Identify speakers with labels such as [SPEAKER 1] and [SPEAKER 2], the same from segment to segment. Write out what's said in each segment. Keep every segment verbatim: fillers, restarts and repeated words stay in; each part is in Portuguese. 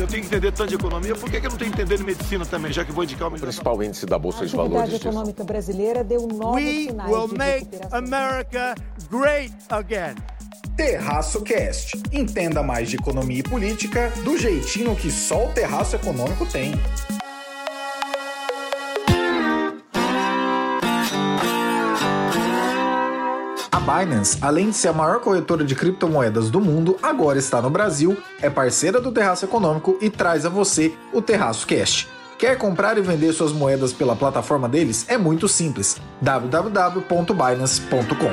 [SPEAKER 1] tenho que entender tanto de economia, por que, que eu não tenho que entender de medicina também, já que vou indicar o melhor?
[SPEAKER 2] O principal índice da Bolsa de Valores.
[SPEAKER 3] A atividade econômica brasileira deu novos sinais
[SPEAKER 4] We will
[SPEAKER 3] de
[SPEAKER 4] make
[SPEAKER 3] recuperação.
[SPEAKER 4] America great again.
[SPEAKER 5] Terraço Cast. Entenda mais de economia e política do jeitinho que só o Terraço Econômico tem. A Binance, além de ser a maior corretora de criptomoedas do mundo, agora está no Brasil, é parceira do Terraço Econômico e traz a você o Terraço Cast. Quer comprar e vender suas moedas pela plataforma deles? É muito simples. w w w ponto binance ponto com.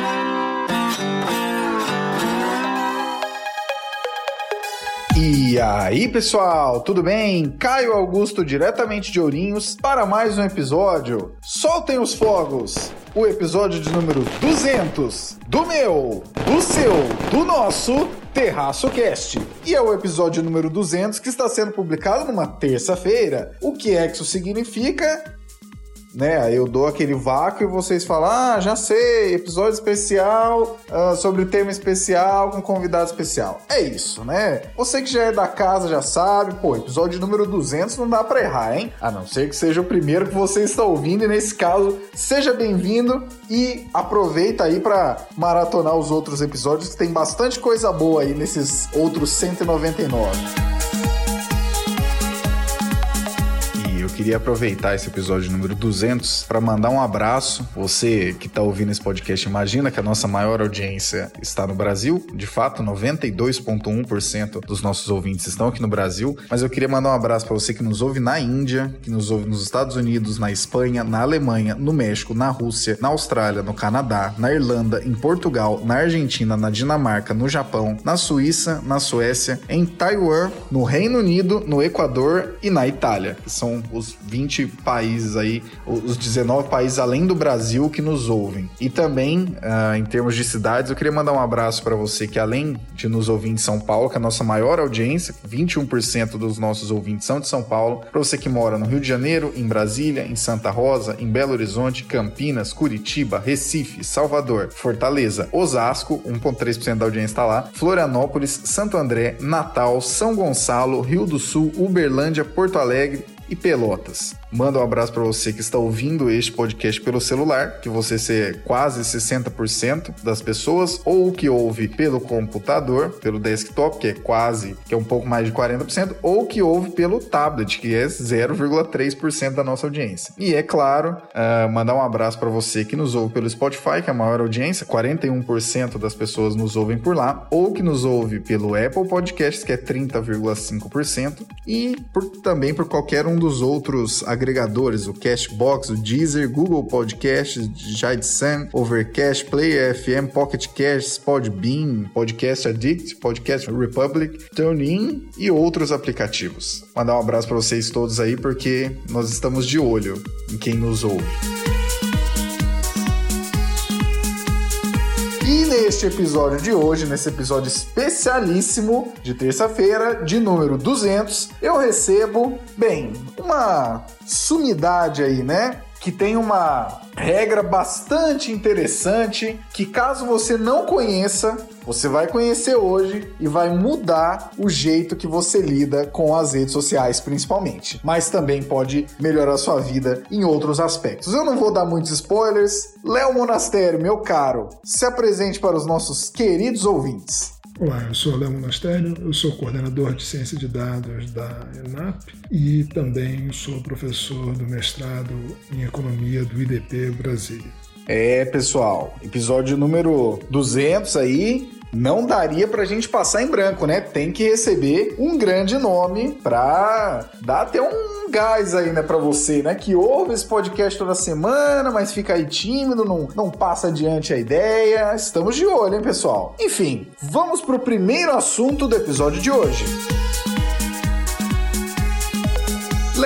[SPEAKER 5] E aí, pessoal, tudo bem? Caio Augusto, diretamente de Ourinhos, para mais um episódio. Soltem os fogos! O episódio de número duzentos do meu, do seu, do nosso Terraço Cast. E é o episódio número duzentos que está sendo publicado numa terça-feira. O que é que isso significa? Né, eu dou aquele vácuo e vocês falam, ah, já sei, episódio especial uh, sobre tema especial com convidado especial. É isso, né? Você que já é da casa já sabe, pô, episódio número duzentos não dá pra errar, hein? A não ser que seja o primeiro que você está ouvindo e nesse caso, seja bem-vindo e aproveita aí pra maratonar os outros episódios que tem bastante coisa boa aí nesses outros cento e noventa e nove. Queria aproveitar esse episódio número duzentos para mandar um abraço. Você que está ouvindo esse podcast, imagina que a nossa maior audiência está no Brasil. De fato, noventa e dois vírgula um por cento dos nossos ouvintes estão aqui no Brasil. Mas eu queria mandar um abraço para você que nos ouve na Índia, que nos ouve nos Estados Unidos, na Espanha, na Alemanha, no México, na Rússia, na Austrália, no Canadá, na Irlanda, em Portugal, na Argentina, na Dinamarca, no Japão, na Suíça, na Suécia, em Taiwan, no Reino Unido, no Equador e na Itália, que são os vinte países aí, os dezenove países além do Brasil que nos ouvem. E também, uh, em termos de cidades, eu queria mandar um abraço para você que além de nos ouvir em São Paulo, que é a nossa maior audiência, vinte e um por cento dos nossos ouvintes são de São Paulo, para você que mora no Rio de Janeiro, em Brasília, em Santa Rosa, em Belo Horizonte, Campinas, Curitiba, Recife, Salvador, Fortaleza, Osasco, um vírgula três por cento da audiência está lá, Florianópolis, Santo André, Natal, São Gonçalo, Rio do Sul, Uberlândia, Porto Alegre e Pelotas. Manda um abraço para você que está ouvindo este podcast pelo celular, que você ser quase sessenta por cento das pessoas, ou que ouve pelo computador, pelo desktop, que é quase, que é um pouco mais de quarenta por cento, ou que ouve pelo tablet, que é zero vírgula três por cento da nossa audiência. E é claro, uh, mandar um abraço para você que nos ouve pelo Spotify, que é a maior audiência, quarenta e um por cento das pessoas nos ouvem por lá, ou que nos ouve pelo Apple Podcasts, que é trinta vírgula cinco por cento, e por, também por qualquer um dos outros agregadores, o Cashbox, o Deezer, Google Podcasts, Jaidsam, Overcast, Player F M, Pocket Casts, Podbean, Podcast Addict, Podcast Republic, TuneIn e outros aplicativos. Mandar um abraço para vocês todos aí, porque nós estamos de olho em quem nos ouve. E neste episódio de hoje, nesse episódio especialíssimo de terça-feira, de número duzentos, eu recebo, bem, uma sumidade aí, né? Que tem uma regra bastante interessante que, caso você não conheça, você vai conhecer hoje e vai mudar o jeito que você lida com as redes sociais, principalmente. Mas também pode melhorar a sua vida em outros aspectos. Eu não vou dar muitos spoilers. Léo Monastério, meu caro, se apresente para os nossos queridos ouvintes.
[SPEAKER 6] Olá, eu sou Léo Monastério, eu sou coordenador de Ciência de Dados da ENAP e também sou professor do mestrado em Economia do I D P Brasília.
[SPEAKER 5] É, pessoal, episódio número duzentos aí, não daria pra gente passar em branco, né? Tem que receber um grande nome pra dar até um gás aí, né, pra você, né? Que ouve esse podcast toda semana, mas fica aí tímido, não, não passa adiante a ideia. Estamos de olho, hein, pessoal? Enfim, vamos pro primeiro assunto do episódio de hoje. Léo,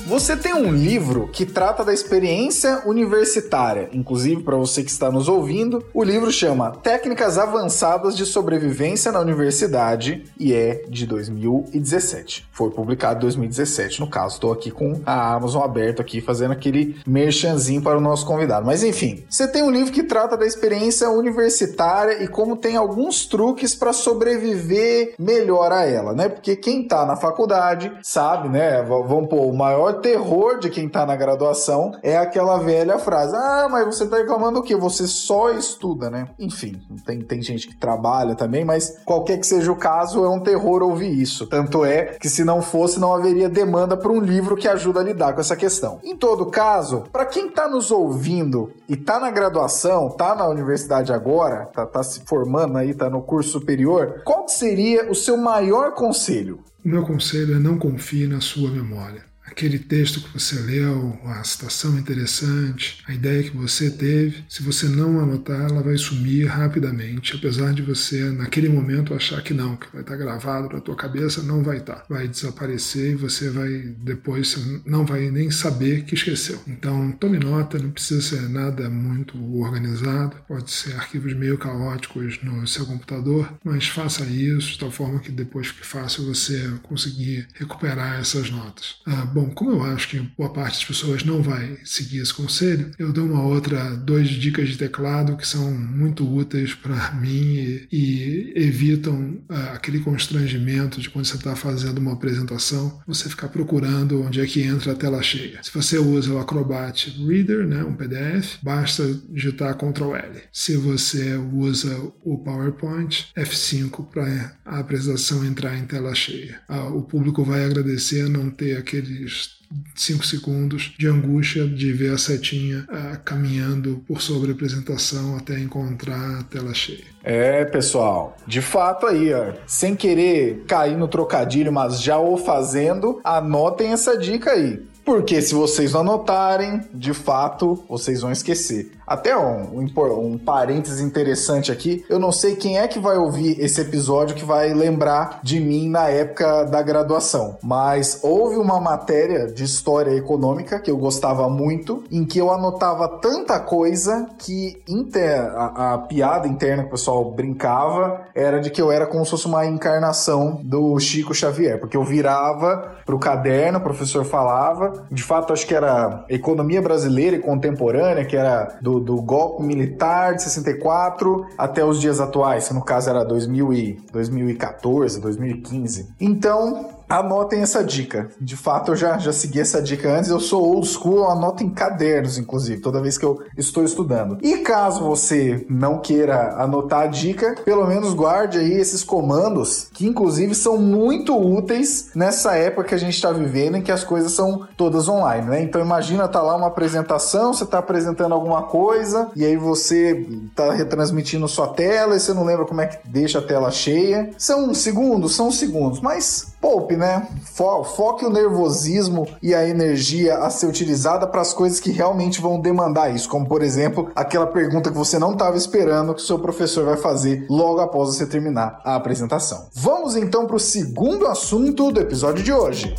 [SPEAKER 5] Você tem um livro que trata da experiência universitária. Inclusive, para você que está nos ouvindo, o livro chama Técnicas Avançadas de Sobrevivência na Universidade e é de dois mil e dezessete. Foi publicado em dois mil e dezessete, no caso. Estou aqui com a Amazon aberto aqui, fazendo aquele merchanzinho para o nosso convidado. Mas enfim, você tem um livro que trata da experiência universitária e como tem alguns truques para sobreviver melhor a ela, né? Porque quem está na faculdade sabe, né? Vamos pôr, o maior terror de quem está na graduação é aquela velha frase: ah, mas você está reclamando o quê? Você só estuda, né? Enfim, tem, tem gente que trabalha também, mas qualquer que seja o caso, é um terror ouvir isso. Tanto é que se não fosse, não haveria demanda para um livro que ajuda a lidar com essa questão. Em todo caso, para quem está nos ouvindo e está na graduação, está na universidade agora, está tá se formando aí, está no curso superior, qual seria o seu maior conselho?
[SPEAKER 6] O meu conselho é não confie na sua memória. Aquele texto que você leu, a citação interessante, a ideia que você teve, se você não anotar, ela vai sumir rapidamente, apesar de você, naquele momento, achar que não, que vai estar gravado na tua cabeça, não vai estar. Vai desaparecer e você vai, depois, você não vai nem saber que esqueceu. Então, tome nota, não precisa ser nada muito organizado, pode ser arquivos meio caóticos no seu computador, mas faça isso de tal forma que depois fique fácil você conseguir recuperar essas notas. Ah, bom, como eu acho que boa parte das pessoas não vai seguir esse conselho, eu dou uma outra, duas dicas de teclado que são muito úteis para mim e, e evitam uh, aquele constrangimento de quando você está fazendo uma apresentação, você ficar procurando onde é que entra a tela cheia. Se você usa o Acrobat Reader, né, um P D F, basta digitar control L. Se você usa o PowerPoint, F cinco para a apresentação entrar em tela cheia. Uh, o público vai agradecer não ter aqueles cinco segundos de angústia de ver a setinha uh, caminhando por sobre a apresentação até encontrar a tela cheia.
[SPEAKER 5] É, pessoal, de fato aí, ó, sem querer cair no trocadilho, mas já o fazendo, anotem essa dica aí. Porque se vocês não anotarem, de fato, vocês vão esquecer. Até um, um, um parênteses interessante aqui, eu não sei quem é que vai ouvir esse episódio que vai lembrar de mim na época da graduação, mas houve uma matéria de história econômica que eu gostava muito, em que eu anotava tanta coisa que inter, a, a piada interna que o pessoal brincava era de que eu era como se fosse uma encarnação do Chico Xavier, porque eu virava pro caderno, o professor falava, de fato acho que era Economia Brasileira e Contemporânea, que era do, do golpe militar de sessenta e quatro até os dias atuais, que no caso era dois mil e, dois mil e quatorze, dois mil e quinze. Então, anotem essa dica. De fato, eu já, já segui essa dica antes. Eu sou old school, eu anoto em cadernos, inclusive, toda vez que eu estou estudando. E caso você não queira anotar a dica, pelo menos guarde aí esses comandos, que inclusive são muito úteis nessa época que a gente está vivendo, em que as coisas são todas online, né? Então imagina, tá lá uma apresentação, você tá apresentando alguma coisa, e aí você tá retransmitindo sua tela, e você não lembra como é que deixa a tela cheia. São segundos, são segundos, mas poupe, né? Fo- foque o nervosismo e a energia a ser utilizada para as coisas que realmente vão demandar isso, como por exemplo, aquela pergunta que você não estava esperando que o seu professor vai fazer logo após você terminar a apresentação. Vamos então para o segundo assunto do episódio de hoje.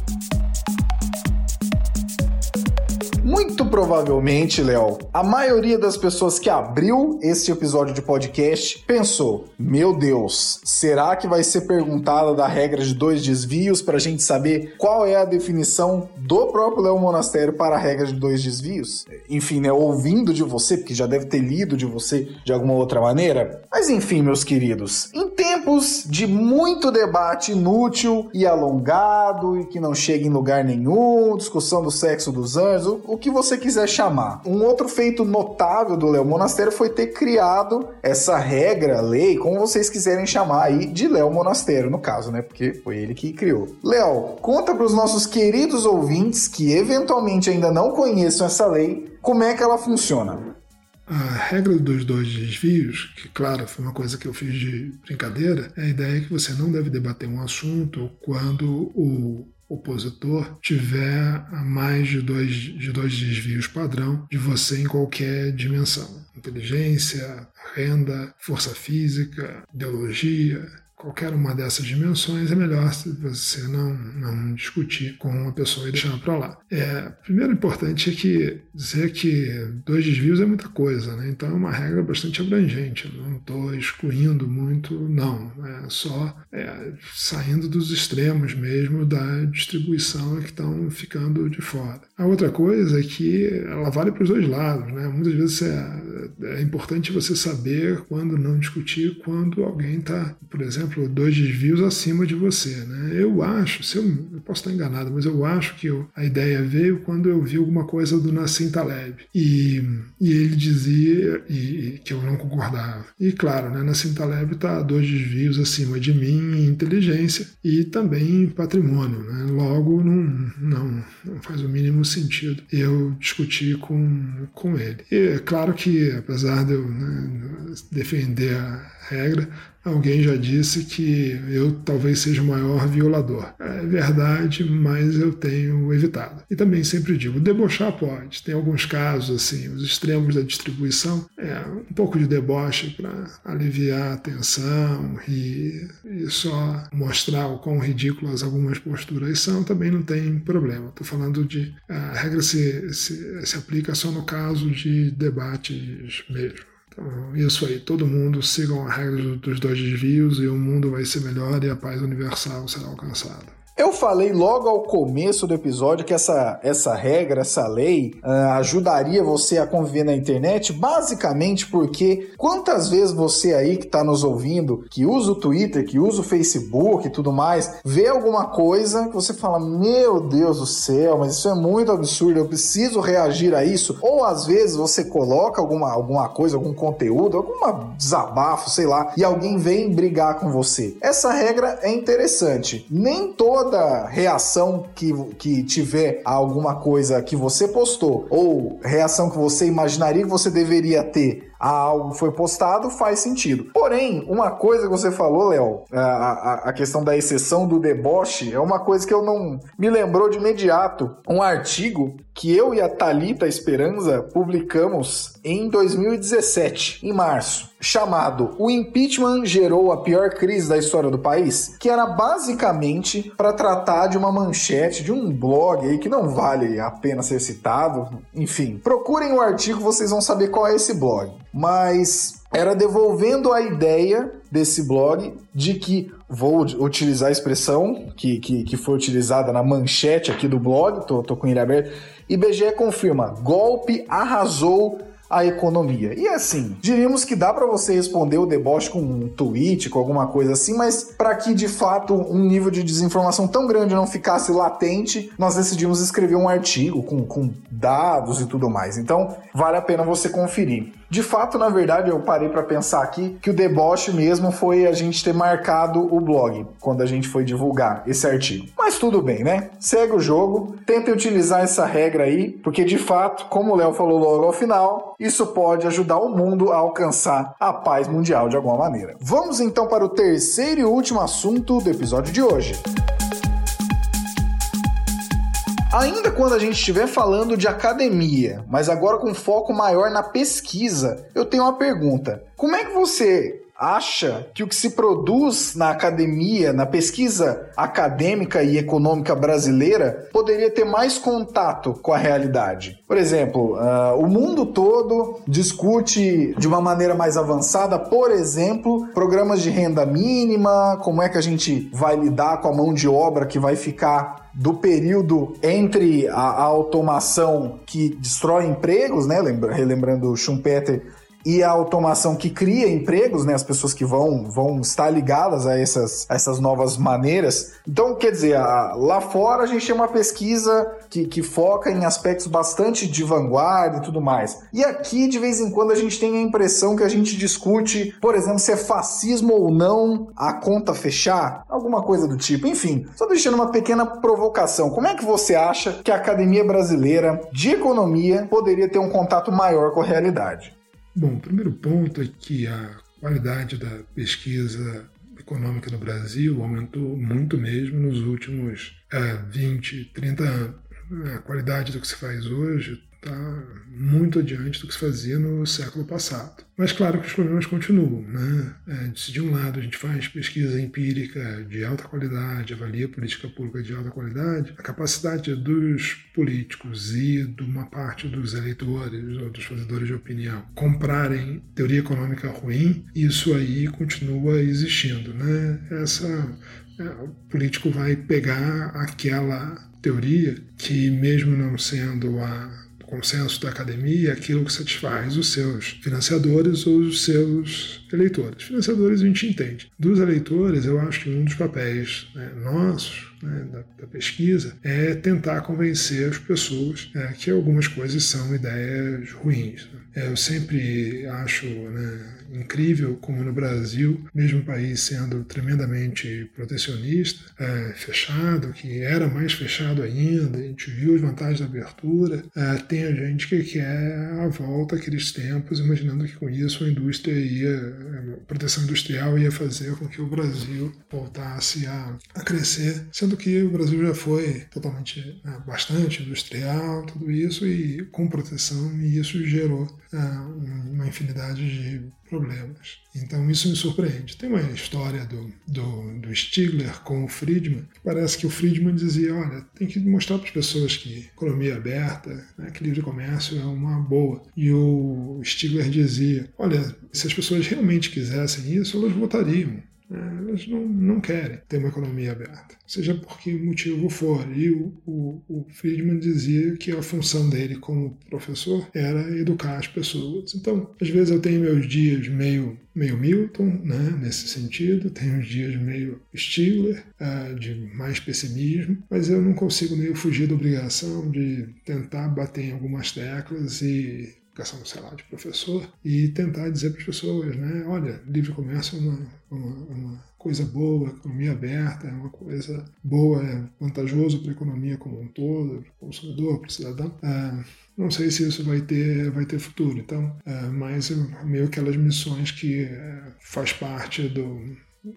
[SPEAKER 5] Muito provavelmente, Léo, a maioria das pessoas que abriu esse episódio de podcast pensou: meu Deus, será que vai ser perguntada da regra de dois desvios para a gente saber qual é a definição do próprio Léo Monastério para a regra de dois desvios? Enfim, né, ouvindo de você, porque já deve ter lido de você de alguma outra maneira. Mas enfim, meus queridos, em tempos de muito debate inútil e alongado e que não chega em lugar nenhum, discussão do sexo dos anjos, o, o que você quiser chamar. Um outro feito notável do Léo Monastério foi ter criado essa regra, lei, como vocês quiserem chamar aí, de Léo Monastério, no caso, né? Porque foi ele que criou. Léo, conta para os nossos queridos ouvintes que eventualmente ainda não conheçam essa lei, como é que ela funciona.
[SPEAKER 6] A regra dos dois desvios, que claro, foi uma coisa que eu fiz de brincadeira, é a ideia que você não deve debater um assunto quando o opositor tiver mais de dois, de dois desvios padrão de você em qualquer dimensão. Inteligência, renda, força física, ideologia, qualquer uma dessas dimensões, é melhor você não, não discutir com uma pessoa e deixar para lá. É, primeiro importante é que dizer que dois desvios é muita coisa, né? Então é uma regra bastante abrangente. Eu não estou excluindo muito, não. É só é, saindo dos extremos mesmo da distribuição que estão ficando de fora. A outra coisa é que ela vale para os dois lados, né? Muitas vezes é, é importante você saber quando não discutir, quando alguém está, por exemplo, dois desvios acima de você, né? Eu acho, se eu, eu posso estar enganado, mas eu acho que eu, a ideia veio quando eu vi alguma coisa do Nassim Taleb e, e ele dizia e, e que eu não concordava. E claro, né, Nassim Taleb está dois desvios acima de mim em inteligência e também em patrimônio, né? Logo não, não, não faz o mínimo sentido eu discutir com, com ele. E é claro que, apesar de eu, né, defender a regra, alguém já disse que eu talvez seja o maior violador. É verdade, mas eu tenho evitado. E também sempre digo, debochar pode. Tem alguns casos, assim, os extremos da distribuição, é um pouco de deboche para aliviar a tensão e, e só mostrar o quão ridículas algumas posturas são, também não tem problema. Estou falando de... A regra se, se, se aplica só no caso de debates mesmo. Então, isso aí, todo mundo sigam a regra dos dois desvios e o mundo vai ser melhor e a paz universal será alcançada.
[SPEAKER 5] Eu falei logo ao começo do episódio que essa, essa regra, essa lei, uh, ajudaria você a conviver na internet, basicamente porque quantas vezes você aí que está nos ouvindo, que usa o Twitter, que usa o Facebook e tudo mais, vê alguma coisa que você fala, meu Deus do céu, mas isso é muito absurdo, eu preciso reagir a isso, ou às vezes você coloca alguma, alguma coisa, algum conteúdo, algum desabafo, sei lá, e alguém vem brigar com você. Essa regra é interessante, nem toda Toda reação que, que tiver a alguma coisa que você postou ou reação que você imaginaria que você deveria ter a algo que foi postado faz sentido. Porém, uma coisa que você falou, Léo, a, a, a questão da exceção do deboche é uma coisa que eu não me lembrou de imediato. Um artigo que eu e a Thalita Esperanza publicamos em dois mil e dezessete, em março, chamado O Impeachment Gerou a Pior Crise da História do País, que era basicamente para tratar de uma manchete de um blog aí que não vale a pena ser citado. Enfim, procurem o artigo, vocês vão saber qual é esse blog. Mas era devolvendo a ideia desse blog de que, vou utilizar a expressão que, que, que foi utilizada na manchete aqui do blog, tô, tô com ele aberto, I B G E confirma, golpe arrasou a economia. E assim, diríamos que dá para você responder o deboche com um tweet, com alguma coisa assim, mas para que de fato um nível de desinformação tão grande não ficasse latente, nós decidimos escrever um artigo com, com dados e tudo mais. Então, vale a pena você conferir. De fato, na verdade, eu parei para pensar aqui que o deboche mesmo foi a gente ter marcado o blog quando a gente foi divulgar esse artigo. Mas tudo bem, né? Segue o jogo, tenta utilizar essa regra aí, porque de fato, como o Léo falou logo ao final, isso pode ajudar o mundo a alcançar a paz mundial de alguma maneira. Vamos então para o terceiro e último assunto do episódio de hoje. Ainda quando a gente estiver falando de academia, mas agora com foco maior na pesquisa, eu tenho uma pergunta. Como é que você acha que o que se produz na academia, na pesquisa acadêmica e econômica brasileira, poderia ter mais contato com a realidade? Por exemplo, uh, o mundo todo discute de uma maneira mais avançada, por exemplo, programas de renda mínima, como é que a gente vai lidar com a mão de obra que vai ficar do período entre a, a automação que destrói empregos, né? Lembra, relembrando o Schumpeter, e a automação que cria empregos, né? As pessoas que vão, vão estar ligadas a essas, a essas novas maneiras. Então, quer dizer, a, lá fora a gente tem uma pesquisa que, que foca em aspectos bastante de vanguarda e tudo mais. E aqui, de vez em quando, a gente tem a impressão que a gente discute, por exemplo, se é fascismo ou não a conta fechar, alguma coisa do tipo. Enfim, só deixando uma pequena provocação. Como é que você acha que a Academia Brasileira de Economia poderia ter um contato maior com a realidade?
[SPEAKER 6] Bom, o primeiro ponto é que a qualidade da pesquisa econômica no Brasil aumentou muito mesmo nos últimos é, vinte, trinta anos. A qualidade do que se faz hoje está muito adiante do que se fazia no século passado. Mas claro que os problemas continuam, né? É, se de um lado a gente faz pesquisa empírica de alta qualidade, avalia política pública de alta qualidade, a capacidade dos políticos e de uma parte dos eleitores ou dos fazedores de opinião comprarem teoria econômica ruim, isso aí continua existindo, né? Essa, é, o político vai pegar aquela teoria que, mesmo não sendo a consenso da academia, é aquilo que satisfaz os seus financiadores ou os seus eleitores. Financiadores a gente entende. Dos eleitores, eu acho que um dos papéis, né, nossos, né, da, da pesquisa, é tentar convencer as pessoas, é, que algumas coisas são ideias ruins. Né? É, eu sempre acho, né, incrível como no Brasil, mesmo o país sendo tremendamente protecionista, é, fechado, que era mais fechado ainda, a gente viu as vantagens da abertura, é, tem a gente que quer a volta àqueles tempos, imaginando que com isso a indústria ia, a proteção industrial ia fazer com que o Brasil voltasse a, a crescer, sendo que o Brasil já foi totalmente, é, bastante industrial, tudo isso, e com proteção, e isso gerou é, uma infinidade de problemas. Então isso me surpreende. Tem uma história do, do, do Stigler com o Friedman, que parece que o Friedman dizia, olha, tem que mostrar para as pessoas que economia aberta, né, que livre comércio é uma boa. E o Stigler dizia, olha, se as pessoas realmente quisessem isso, elas votariam. Elas não, não querem ter uma economia aberta, seja por que motivo for. E o, o, o Friedman dizia que a função dele como professor era educar as pessoas. Então, às vezes eu tenho meus dias meio, meio Milton, né, nesse sentido, tenho os dias meio Stigler, uh, de mais pessimismo, mas eu não consigo meio fugir da obrigação de tentar bater em algumas teclas e sei lá, de professor, e tentar dizer para as pessoas, né, olha, livre comércio é uma, uma, uma coisa boa, economia aberta é uma coisa boa, é vantajoso para a economia como um todo, para o consumidor, para o cidadão. Ah, não sei se isso vai ter, vai ter futuro, então, ah, mas é meio aquelas missões que é, faz parte do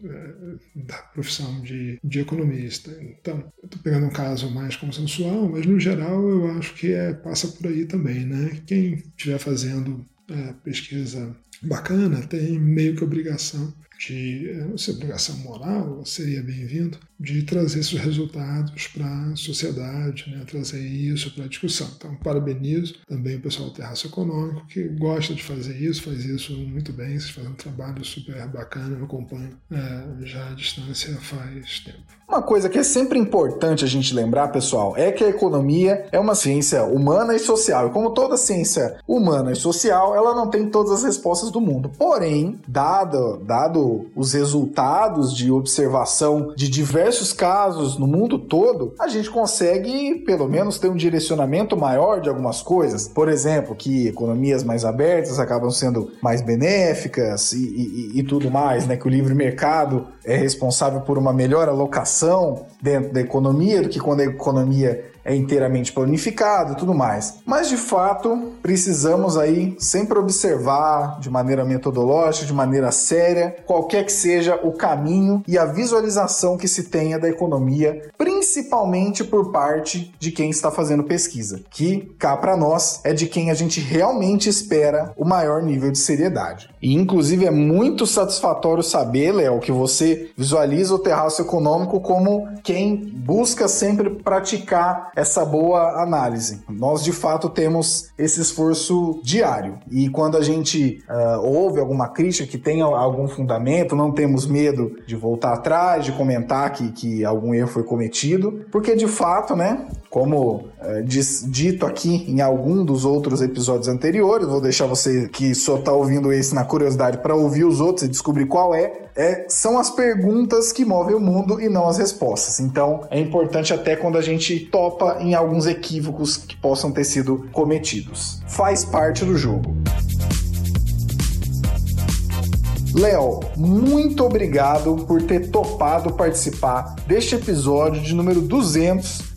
[SPEAKER 6] da profissão de, de economista. Então, eu estou pegando um caso mais consensual, mas no geral eu acho que é, passa por aí também, né? Quem estiver fazendo é, pesquisa bacana tem meio que obrigação de, não sei, obrigação moral, seria bem-vindo, de trazer esses resultados para a sociedade, né? Trazer isso para a discussão. Então, parabenizo também o pessoal do Terraço Econômico, que gosta de fazer isso, faz isso muito bem, vocês fazem um trabalho super bacana, eu acompanho é, já à distância faz tempo.
[SPEAKER 5] Uma coisa que é sempre importante a gente lembrar, pessoal, é que a economia é uma ciência humana e social. E como toda ciência humana e social, ela não tem todas as respostas do mundo. Porém, dado, dado os resultados de observação de diversos casos no mundo todo, a gente consegue, pelo menos, ter um direcionamento maior de algumas coisas. Por exemplo, que economias mais abertas acabam sendo mais benéficas e, e, e tudo mais, né? Que o livre mercado é responsável por uma melhor alocação dentro da economia do que quando a economia é inteiramente planificado e tudo mais. Mas, de fato, precisamos aí sempre observar de maneira metodológica, de maneira séria, qualquer que seja o caminho e a visualização que se tenha da economia, principalmente por parte de quem está fazendo pesquisa, que, cá para nós, é de quem a gente realmente espera o maior nível de seriedade. E, inclusive, é muito satisfatório saber, Léo, que você visualiza o Terraço Econômico como quem busca sempre praticar essa boa análise. Nós, de fato, temos esse esforço diário. E quando a gente uh, ouve alguma crítica que tenha algum fundamento, não temos medo de voltar atrás, de comentar que, que algum erro foi cometido, porque, de fato, né, como uh, diz, dito aqui em algum dos outros episódios anteriores, vou deixar você que só está ouvindo esse na curiosidade para ouvir os outros e descobrir qual é, é, são as perguntas que movem o mundo e não as respostas. Então, é importante até quando a gente topa em alguns equívocos que possam ter sido cometidos. Faz parte do jogo. Léo, muito obrigado por ter topado participar deste episódio de número duzentos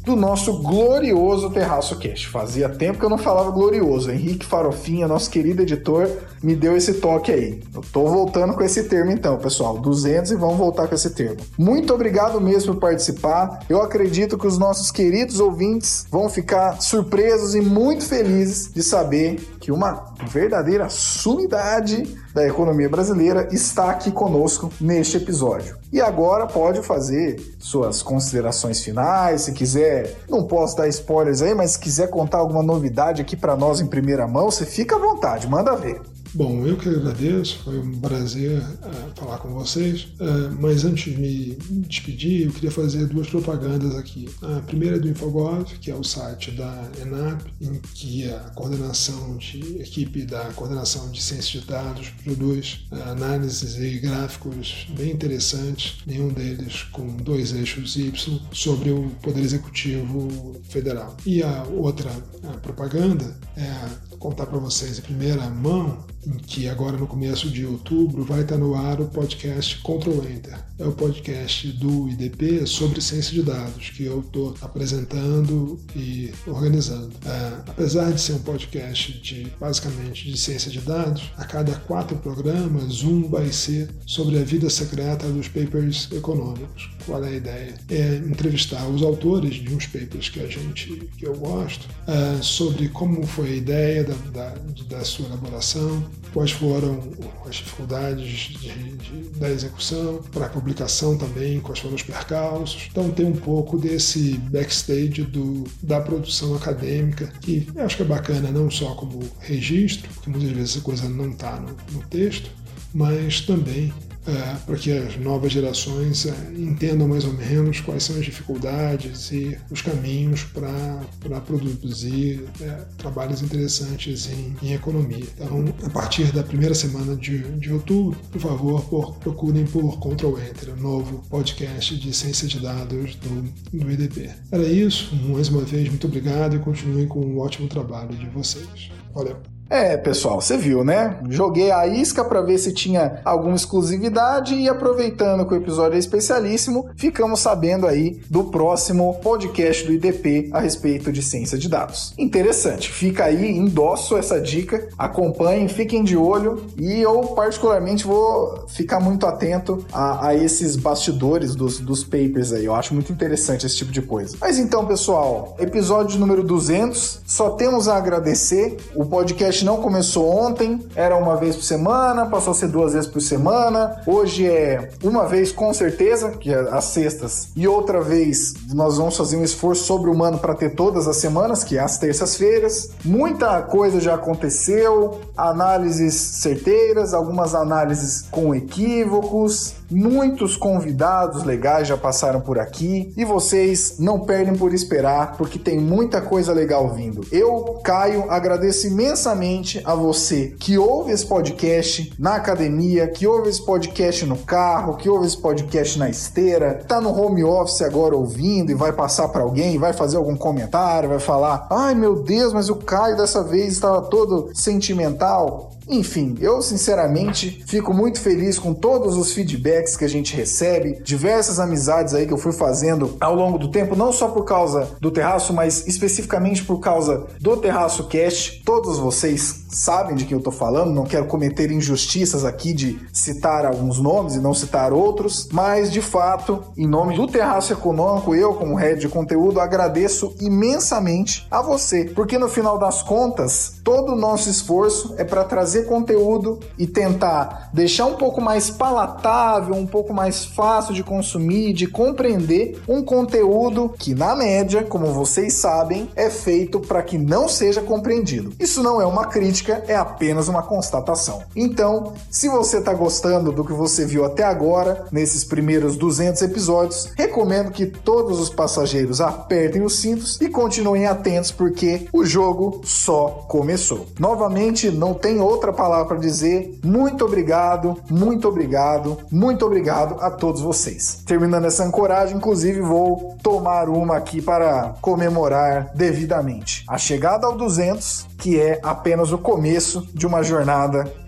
[SPEAKER 5] do nosso glorioso Terraço Cast. Fazia tempo que eu não falava glorioso. Henrique Farofinha, nosso querido editor, me deu esse toque aí. Eu tô voltando com esse termo então, pessoal. duzentos e vamos voltar com esse termo. Muito obrigado mesmo por participar. Eu acredito que os nossos queridos ouvintes vão ficar surpresos e muito felizes de saber que uma verdadeira sumidade da economia brasileira está aqui conosco neste episódio. E agora pode fazer suas considerações finais, se quiser, não posso dar spoilers aí, mas se quiser contar alguma novidade aqui para nós em primeira mão, você fica à vontade, manda ver.
[SPEAKER 6] Bom, eu que agradeço, foi um prazer uh, falar com vocês, uh, mas antes de me despedir, eu queria fazer duas propagandas aqui. A primeira é do Infogov, que é o site da ENAP, em que a coordenação de equipe da coordenação de ciência de dados produz uh, análises e gráficos bem interessantes, nenhum deles com dois eixos Y, sobre o Poder Executivo Federal. E a outra a propaganda é contar para vocês em primeira mão em que agora no começo de outubro vai estar no ar o podcast Control Enter. É o podcast do I D P sobre ciência de dados, que eu estou apresentando e organizando. É, apesar de ser um podcast de, basicamente de ciência de dados, a cada quatro programas, um vai ser sobre a vida secreta dos papers econômicos. Qual é a ideia? É entrevistar os autores de uns papers que a gente, que eu gosto, é, sobre como foi a ideia da, da, da sua elaboração, quais foram as dificuldades de, de, da execução, para a publicação também, quais foram os percalços. Então tem um pouco desse backstage do, da produção acadêmica, que eu acho que é bacana não só como registro, porque muitas vezes essa coisa não está no, no texto, mas também É, para que as novas gerações é, entendam mais ou menos quais são as dificuldades e os caminhos para produzir é, trabalhos interessantes em, em economia. Então, a partir da primeira semana de, de outubro, por favor, por, procurem por Control Enter, o novo podcast de ciência de dados do, do I D P. Era isso, mais uma vez, muito obrigado e continuem com um ótimo trabalho de vocês. Valeu!
[SPEAKER 5] É, pessoal, você viu, né? Joguei a isca para ver se tinha alguma exclusividade e aproveitando que o episódio é especialíssimo, ficamos sabendo aí do próximo podcast do I D P a respeito de ciência de dados. Interessante, fica aí, endosso essa dica, acompanhem, fiquem de olho e eu particularmente vou ficar muito atento a, a esses bastidores dos, dos papers aí, eu acho muito interessante esse tipo de coisa. Mas então, pessoal, episódio número duzentos, só temos a agradecer, o podcast não começou ontem, era uma vez por semana, passou a ser duas vezes por semana, hoje é uma vez com certeza, que é às sextas, e outra vez nós vamos fazer um esforço sobre-humano para ter todas as semanas, que é às terças-feiras. Muita coisa já aconteceu, análises certeiras, algumas análises com equívocos, muitos convidados legais já passaram por aqui e vocês não perdem por esperar, porque tem muita coisa legal vindo. Eu, Caio, agradeço imensamente a você que ouve esse podcast na academia, que ouve esse podcast no carro, que ouve esse podcast na esteira, tá no home office agora ouvindo e vai passar para alguém, vai fazer algum comentário, vai falar: ai meu Deus, mas o Caio dessa vez estava todo sentimental. Enfim, eu sinceramente fico muito feliz com todos os feedbacks que a gente recebe, diversas amizades aí que eu fui fazendo ao longo do tempo, não só por causa do Terraço, mas especificamente por causa do Terraço Cast. Todos vocês sabem de quem eu tô falando, não quero cometer injustiças aqui de citar alguns nomes e não citar outros, mas de fato, em nome do Terraço Econômico, eu como head de conteúdo agradeço imensamente a você, porque no final das contas, todo o nosso esforço é para trazer conteúdo e tentar deixar um pouco mais palatável, um pouco mais fácil de consumir, de compreender um conteúdo que, na média, como vocês sabem, é feito para que não seja compreendido. Isso não é uma crítica, é apenas uma constatação. Então, se você está gostando do que você viu até agora, nesses primeiros duzentos episódios, recomendo que todos os passageiros apertem os cintos e continuem atentos, porque o jogo só começou. Novamente, não tem outra palavra para dizer. Muito obrigado, muito obrigado, muito obrigado a todos vocês. Terminando essa ancoragem, inclusive vou tomar uma aqui para comemorar devidamente a chegada ao duzentos, que é apenas o começo de uma jornada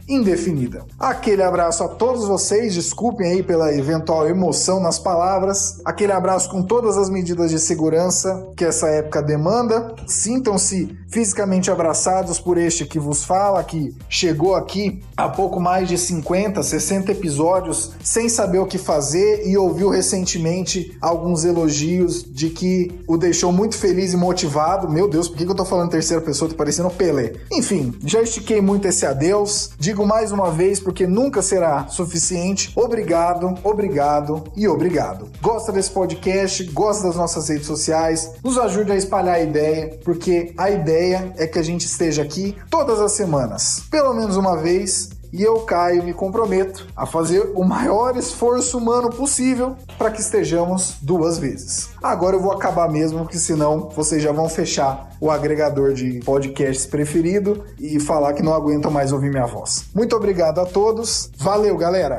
[SPEAKER 5] indefinida. Aquele abraço a todos vocês, desculpem aí pela eventual emoção nas palavras, aquele abraço com todas as medidas de segurança que essa época demanda. Sintam-se fisicamente abraçados por este que vos fala, que chegou aqui há pouco mais de cinquenta, sessenta episódios sem saber o que fazer e ouviu recentemente alguns elogios de que o deixou muito feliz e motivado. Meu Deus, por que eu tô falando em terceira pessoa? Tô parecendo Pelé. Enfim, já estiquei muito esse adeus. Digo mais uma vez porque nunca será suficiente. Obrigado, obrigado e obrigado. Gosta desse podcast? Gosta das nossas redes sociais? Nos ajude a espalhar a ideia, porque a ideia é que a gente esteja aqui todas as semanas, pelo menos uma vez. E eu, Caio, me comprometo a fazer o maior esforço humano possível para que estejamos duas vezes. Agora eu vou acabar mesmo, porque senão vocês já vão fechar o agregador de podcasts preferido e falar que não aguentam mais ouvir minha voz. Muito obrigado a todos. Valeu, galera!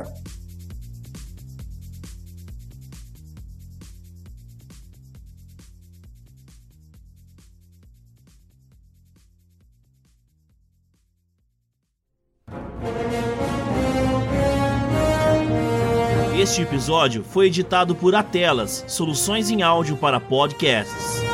[SPEAKER 2] Este episódio foi editado por Atelas, soluções em áudio para podcasts.